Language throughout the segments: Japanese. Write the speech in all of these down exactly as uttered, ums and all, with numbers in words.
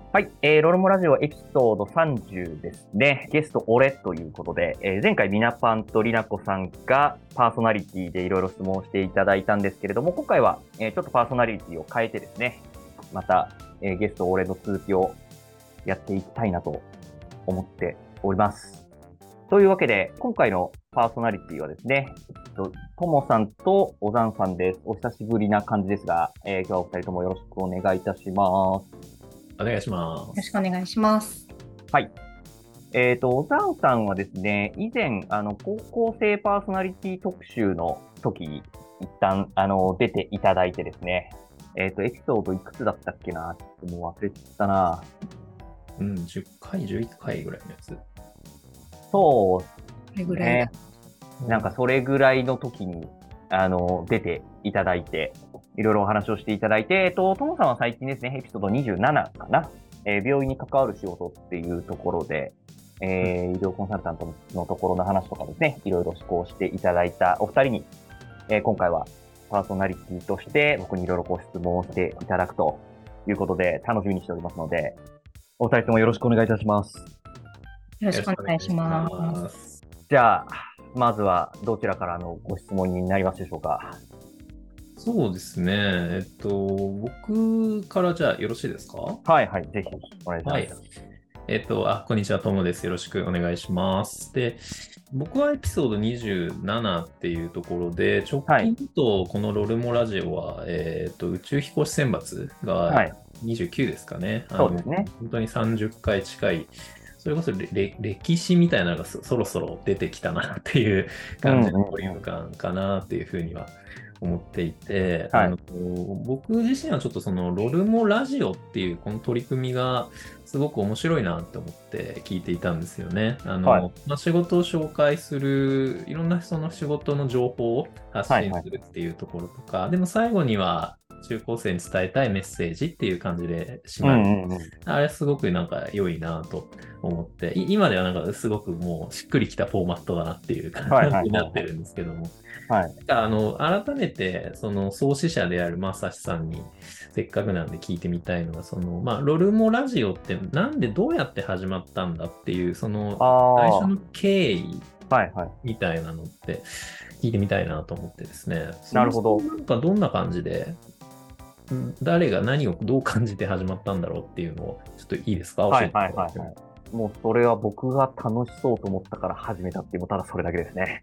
はい、えー、ロルモラジオエピソードさんじゅうですね。ゲスト俺ということで、えー前回ミナパンとリナコさんがパーソナリティでいろいろ質問をしていただいたんですけれども、今回は、えーちょっとパーソナリティを変えてですね、また、えーゲスト俺の続きをやっていきたいなと思っております。というわけで、今回のパーソナリティはですね、えっとともさんとおざんさんです。お久しぶりな感じですが、えー今日はお二人ともよろしくお願いいたします。 お願いしまよろしす。 くお願いします。 はい。えっと、おざんさんはですね、以前、あの、高校生パーソナリティ特集の時に、一旦、あの、出ていただいてですね、えっと、エピソードいくつだったっけな、ちょっともう忘れちゃったな。 うん、じゅっかい、じゅういっかいぐらいのやつ。 そこれうぐらいだ。 ね。なんか、それぐらいの時に、あの、出ていただいて、いろいろお話をしていただいて、えっと、ともさんは最近ですね、エピソードにじゅうななかな、えー病院に関わる仕事っていうところで、えー医療コンサルタントのところの話とかですね、いろいろ試行していただいたお二人に、えー今回はパーソナリティとして僕にいろいろご質問をしていただくということで楽しみにしておりますので、お二人ともよろしくお願いいたします。 よろしよろしくお願いしくお願いします。 ます。 じゃあ、まずはどちらからのご質問になりますでしょうか。 そうですね。えっと、僕からじゃあよろしいですか？ はいはい、ぜひお願いしはい。 ます。 えっと、あ、こんにちは、ともです。よろしくお願いします。で、僕はエピソードにじゅうななっていうところで、直はい、 近だとこのロルモラジオは、えっと、宇宙飛行士選抜がはい、 にじゅうきゅうですかね。あの、 そうですね。 本当にさんじゅっかい近い、それこそれれ歴史みたいなのがそそろそろ出てきたなっていううんう感じのボリュームんうん。 感かなっていうふうには思っていて、あはい、 の、僕自身はちょっとそのロルモラジオっていうこの取り組みがすごく面白いなって思って聞いていたんですよね。あはい、 の、まあ、仕事を紹介する、いろんなその仕事の情報を発はい、はい。 信するっていうところとか、でも最後には中高生に伝えたいメッセージっていう感じで締うまる。 んうんうん。 あれすごくなんか良いなと思って、い今ではなんかすごくもうしっくりきたフォーマットだなっていう感はいはいじになはいはい。 ってるんですけども。 はい。 あの、改めて、その創始者であるまさしさんに、せっかくなんで聞いてみたいのが、その、まあ、ロルモラジオってなんでどうやって始まったんだっていう、その、 ああ、は最初の経緯いはい。 みたいなのって聞いてみたいなと思ってですね。そもそもなるほど。 なんかどんな感じで、ん誰が何をどう感じて始まったんだろうっていうのを、ちょっといいですか？教えていはいはいただいても。 はいはい。もうそれは僕が楽しそうと思ったから始めたっていう、もうただそれだけですね。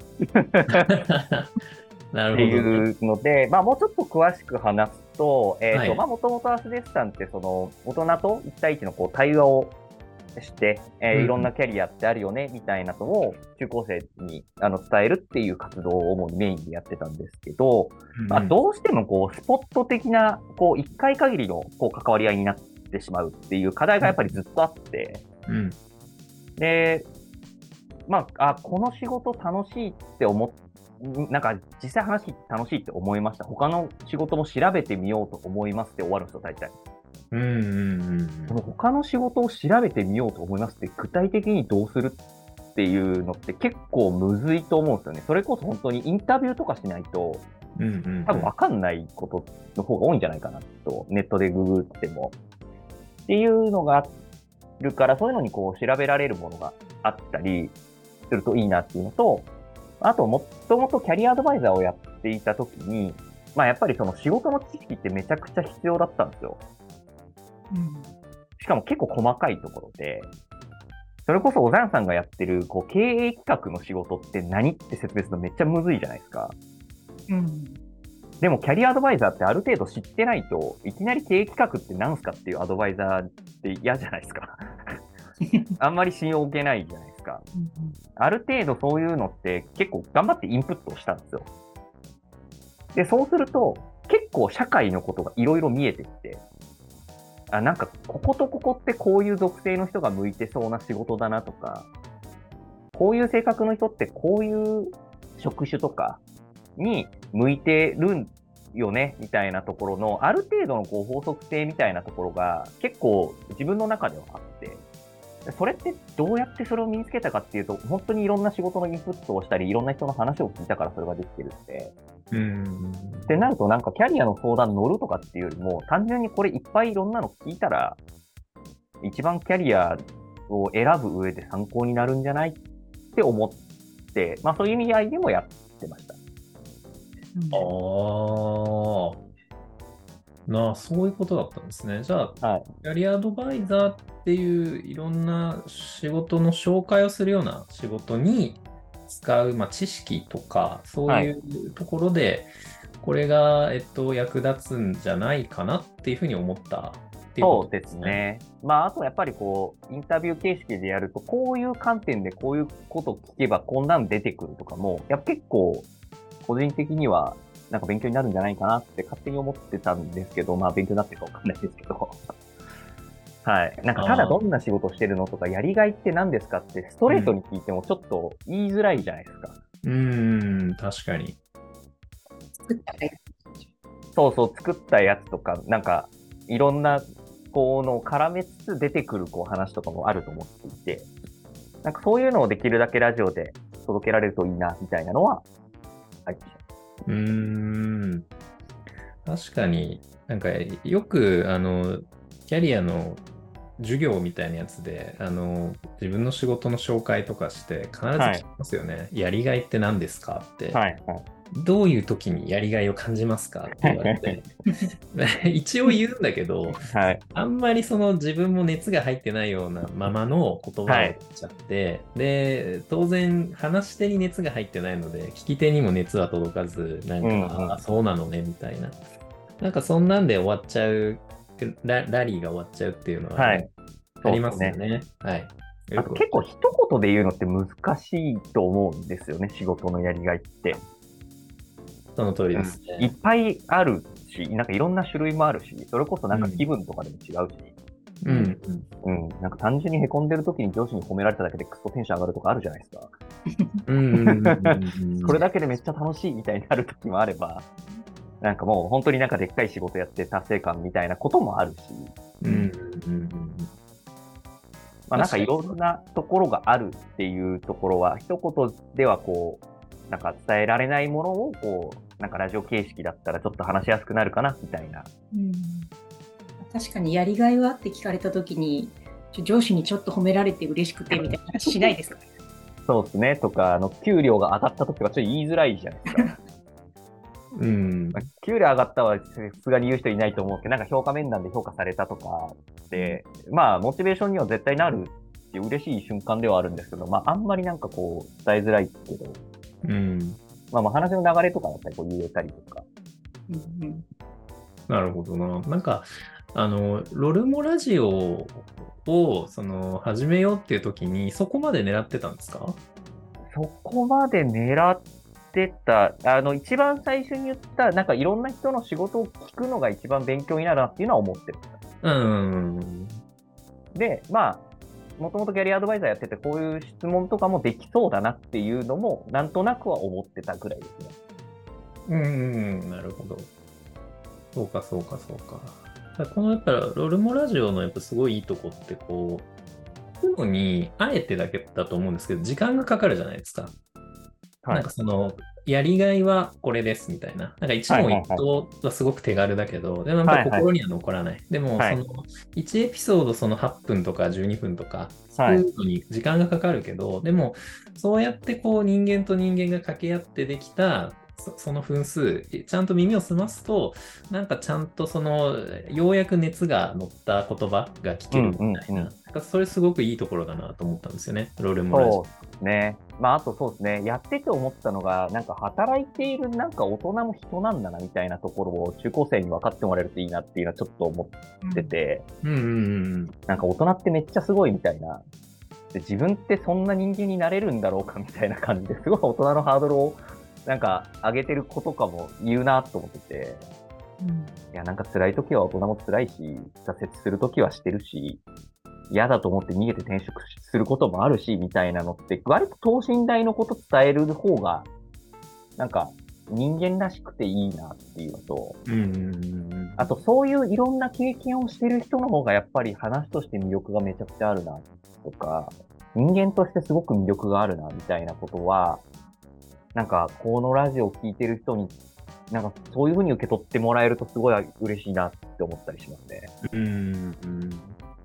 なってるほどね。 いうので、まあもうちょっと詳しく話すと、えっと、まはい。 あもともとアスデスさんってその大人と一対一のこう対話をして、えーいろんなうん。 キャリアってあるよね、みたいなのを中高生にあの伝えるっていう活動を主にメインでやってたんですけど、まあうんどうしてもこうスポット的な、こう一回限りのこう関わり合いになってしまうっていう課題がやっぱりずっとあって、 うん。 で、まあ、あ、この仕事楽しいって思っ、なんか実際話楽しいって思いました。他の仕事も調べてみようと思いますって終わるんですよ、大体。 うん。うん。うん。 その他の仕事を調べてみようと思いますって具体的にどうするっていうのって結構むずいと思うんですよね。それこそ本当にインタビューとかしないとうん。うん。 多分わかんないことの方が多いんじゃないかなと、ネットでググっても。っていうのがあるから、そういうのにこう調べられるものがあったりするといいなっていうのと、あともともとキャリアアドバイザーをやっていたときに、まあやっぱりその仕事の知識ってめちゃくちゃ必要だったんですよ。 うん。 しかも結構細かいところで、それこそ小沢さんがやってるこう経営企画の仕事って何って説明するのめっちゃむずいじゃないですか。 うん。 でもキャリアアドバイザーってある程度知ってないといきなり経営企画って何すかっていうアドバイザーって嫌じゃないですか。あんまり信用を受けないじゃないですか。ある程度そういうのって結構頑張ってインプットをしたんですよ。で、そうすると結構社会のことがいろいろ見えてきて、あ、なんかこことここってこういう属性の人が向いてそうな仕事だなとか、こういう性格の人ってこういう職種とかに向いてるんよねみたいなところのある程度のこう法則性みたいなところが結構自分の中ではあって、それってどうやってそれを身につけたかっていうと、本当にいろんな仕事のインプットをしたり、いろんな人の話を聞いたからそれができてるって。 うん。 ってなるとなんかキャリアの相談乗るとかっていうよりも、単純にこれいっぱいいろんなの聞いたら、 一番キャリアを選ぶ上で参考になるんじゃないって思って、まあそういう意味合いでもやってました。 ああ。なあ、そういうことだったんですね。じゃあ、 はい。 キャリアアドバイザーっていういろんな仕事の紹介をするような仕事に使う、まあ、知識とか、そういうところで、これが、えっと、役立つんじゃないかなっていうふうに思ったっていうことそうですね。まあ、あとやっぱりこう、インタビュー形式でやると、こういう観点でこういうことを聞けばこんなん出てくるとかも、やっぱ結構、個人的には、なんか勉強になるんじゃないかなって勝手に思ってたんですけど、まあ勉強になってるかわかんないですけど。はい。なんかただどんな仕事してるのとか、やりがいって何ですかってストレートに聞いてもちょっと言いづらいじゃないですか。 うーん、確かに。 そうそう、作ったやつとか、なんかいろんなこの絡めつつ出てくるこう話とかもあると思っていて、なんかそういうのをできるだけラジオで届けられるといいな、みたいなのは、はい。 うーん。確かに、なんかよく、あの、キャリアの授業みたいなやつで、あの、自分の仕事の紹介とかして必ず聞きますよね。はい、やりがいって何ですかって。 はいはい。 どういう時にやりがいを感じますかって言われて。一応言うんだけど、はい、あんまりその自分も熱が入ってないようなままの言葉を言っちゃって、はい、で、当然話し手に熱が入ってないので、聞き手にも熱は届かず、なんか、うんうん、あ、そうなのね、みたいな。なんかそんなんで終わっちゃう、ラ, ラリーが終わっちゃうっていうのは、ね、はい、ありますよね。はい。 あと結構一言で言うのって難しいと思うんですよね、仕事のやりがいって。 その通りですね、 うん。いっぱいあるし、なんかいろんな種類もあるし、それこそなんか気分とかでも違うし。 うん。 うん。うん。なんか単純に凹んでる時に上司に褒められただけでクソテンション上がるとかあるじゃないですか。 うん。 これだけでめっちゃ楽しいみたいになる時もあれば、なんかもう本当になんかでっかい仕事やって達成感みたいなこともあるし。 うん。うん。 まあなんかいろんなところがあるっていうところは、一言ではこう、なんか伝えられないものをこう、なんかラジオ形式だったらちょっと話しやすくなるかなみたいな。 うん、確かにやりがいはって聞かれたときに、上司にちょっと褒められて嬉しくてみたいな話しないですか？ そうですね。とか、あの、給料が上がったときはちょっと言いづらいじゃないですか。 うん。 給料上がったはさすがに言う人いないと思うけど、なんか評価面談で評価されたとかで、まあ、モチベーションには絶対なるって嬉しい瞬間ではあるんですけど、まあ、あんまりなんかこう、伝えづらいけど、 うん。 まあ、まあ話の流れとかだったりこう言えたりとか。 うんうん、 なるほどな。なんか、あの、ロルモラジオを、その、始めようっていう時に、そこまで狙ってたんですか？ そこまで狙ってた、あの、一番最初に言った、なんかいろんな人の仕事を聞くのが一番勉強になるなっていうのは思ってる。 うん。 で、まあ、もともとキャリアアドバイザーやってて、こういう質問とかもできそうだなっていうのも、なんとなくは思ってたぐらいですね。 うん、なるほど。そうか、そうか、そうか。このやっぱロルモラジオのやっぱすごいいいとこって、こう、聞くのに、あえてだけだと思うんですけど、時間がかかるじゃないですか。はい、なんかその、やりがいはこれですみたいな。なんか一問一答はすごく手軽だけど、でもやっぱり心には残らない。はいはい、でも、その、いちエピソードそのはっぷんとかじゅうにふんとか、作るのに時間がかかるけど、はい、でも、そうやってこう人間と人間が掛け合ってできた、そ, その分数、ちゃんと耳を澄ますと、なんかちゃんとその、ようやく熱が乗った言葉が聞けるみたいな。うんうんうん、なんかそれすごくいいところだなと思ったんですよね、ロールモラジオ。 そうですね。まあ、あとそうですね。やってて思ったのが、なんか働いているなんか大人も人なんだなみたいなところを中高生に分かってもらえるといいなっていうのはちょっと思ってて、 うんうんうん、 なんか大人ってめっちゃすごいみたいな。で自分ってそんな人間になれるんだろうかみたいな感じですごい大人のハードルをなんか上げてる子とかも言うなと思ってて、うん、いやなんか辛い時は大人も辛いし、挫折する時はしてるし、嫌だと思って逃げて転職することもあるし、みたいなのって、割と等身大のこと伝える方が、なんか人間らしくていいなっていうのと、 うんうんうん、 あとそういういろんな経験をしてる人の方がやっぱり話として魅力がめちゃくちゃあるなとか、人間としてすごく魅力があるなみたいなことは、なんかこのラジオを聞いてる人に、なんかそういう風に受け取ってもらえるとすごい嬉しいなって思ったりしますね。 うんうん、い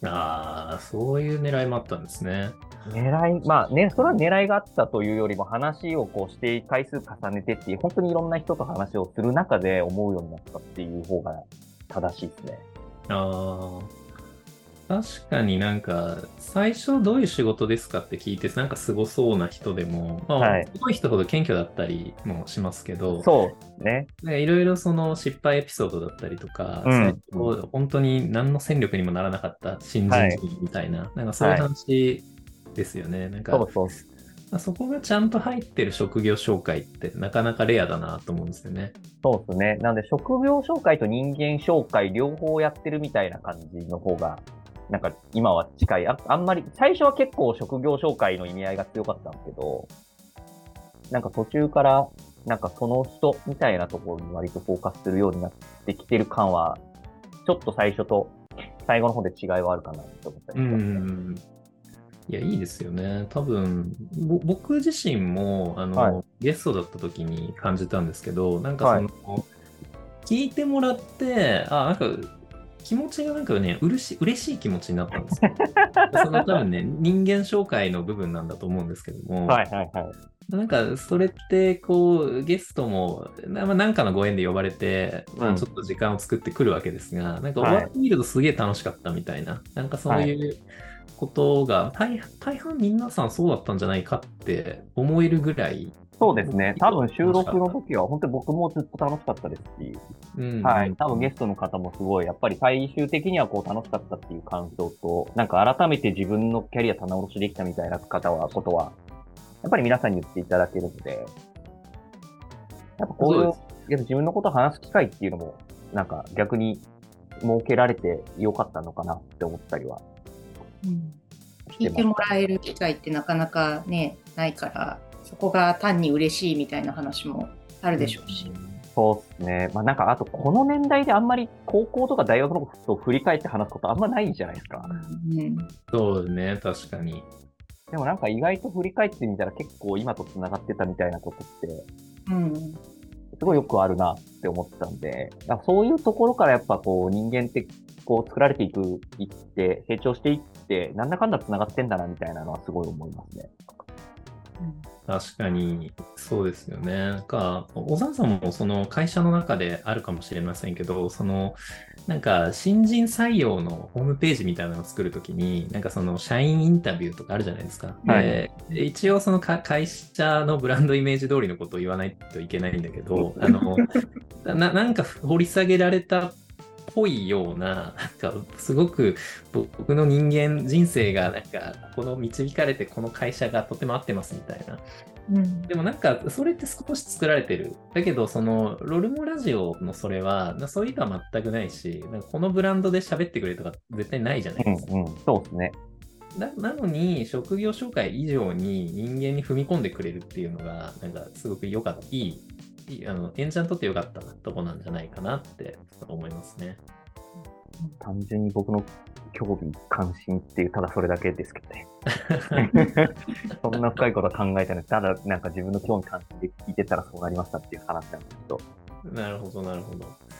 ああ、そういう狙いもあったんですね。 狙い、まあね、それは狙いがあったというよりも話をこうして回数重ねてっていう、本当にいろんな人と話をする中で思うようになったっていう方が正しいですね。 ああ、確かになんか、最初どういう仕事ですかって聞いて、なんかすごそうな人でも、まあ、 はいすごい人ほど謙虚だったりもしますけど、 そうね。 なんかいろいろその失敗エピソードだったりとか、 うん最初本当に何の戦力にもならなかった新人はい事みたいな、なんかそういう話ですよね。なんかそうそう。 まあそこがちゃんと入ってる職業紹介ってなかなかレアだなと思うんですよね。 そうですね。なんで、職業紹介と人間紹介両方やってるみたいな感じの方が、なんか今は近い。あ、あんまり、最初は結構職業紹介の意味合いが強かったんですけど、なんか途中から、なんかその人みたいなところに割とフォーカスするようになってきてる感は、ちょっと最初と最後の方で違いはあるかなと思ったりうしますね。 ん。いや、いいですよね。多分、ぼ僕自身も、あの、 はいゲストだった時に感じたんですけど、なんかはいその、聞いてもらって、あ、なんか、気持ちがなんかね、うれし嬉しい気持ちになったんですよ。その多分ね、人間紹介の部分なんだと思うんですけども、 はいはいはい。 なんか、それって、こう、ゲストも、なまあ、なんかのご縁で呼ばれて、まあ、 うんちょっと時間を作ってくるわけですが、なんか、 はい終わってみるとすげえ楽しかったみたいな、なんかそういうことが、大大半皆さんそうだったんじゃないかって思えるぐらい、 そうですね。多分収録の楽しかっ時は本当に僕もずっと楽しかったですし、 たうんはい。多分ゲストの方もすごい、やっぱり最終的にはこう楽しかったっていう感想と、なんか改めて自分のキャリア棚卸しできたみたいな方は、ことは、やっぱり皆さんに言っていただけるので、やっぱこういう、 そうですやっぱ自分のことを話す機会っていうのも、なんか逆に設けられてよかったのかなって思ったりはうんしてます。 聞いてもらえる機会ってなかなかね、ないから、そこが単に嬉しいみたいな話もあるでしょうし。 そうですね。まあなんか、あとこの年代であんまり高校とか大学のことを振り返って話すことあんまないじゃないですか。 うんそうね、確かに。 でもなんか意外と振り返ってみたら結構今と繋がってたみたいなことって、 うんすごいよくあるなって思ってたんで、だからそういうところからやっぱこう人間ってこう作られていく、いって、成長していって、なんだかんだ繋がってんだなみたいなのはすごい思いますね。 確かに、そうですよね。なんか、小沢さんもその会社の中であるかもしれませんけど、その、なんか、新人採用のホームページみたいなのを作るときに、なんかその、社員インタビューとかあるじゃないですか。 はいで、一応そのか会社のブランドイメージ通りのことを言わないといけないんだけど、あの、ななんか掘り下げられたっぽいような、なんかすごく僕の人間人生がなんかこの導かれてこの会社がとても合ってますみたいな。 うんでもなんかそれって少し作られてる。だけどそのロルモラジオのそれはそういうのは全くないし、なんかこのブランドで喋ってくれとか絶対ないじゃないですか。 うんうん、そうですね。 ななのに職業紹介以上に人間に踏み込んでくれるっていうのがなんかすごく良かった。いいいいあの演者にとって良かったとこなんじゃないかなって思いますね。 単純に僕の興味、関心っていう、ただそれだけですけどね。そんな深いことは考えてない。ただ、なんか自分の興味関心で聞いてたらそうなりましたっていう話なんですけど。 なるほど、なるほど。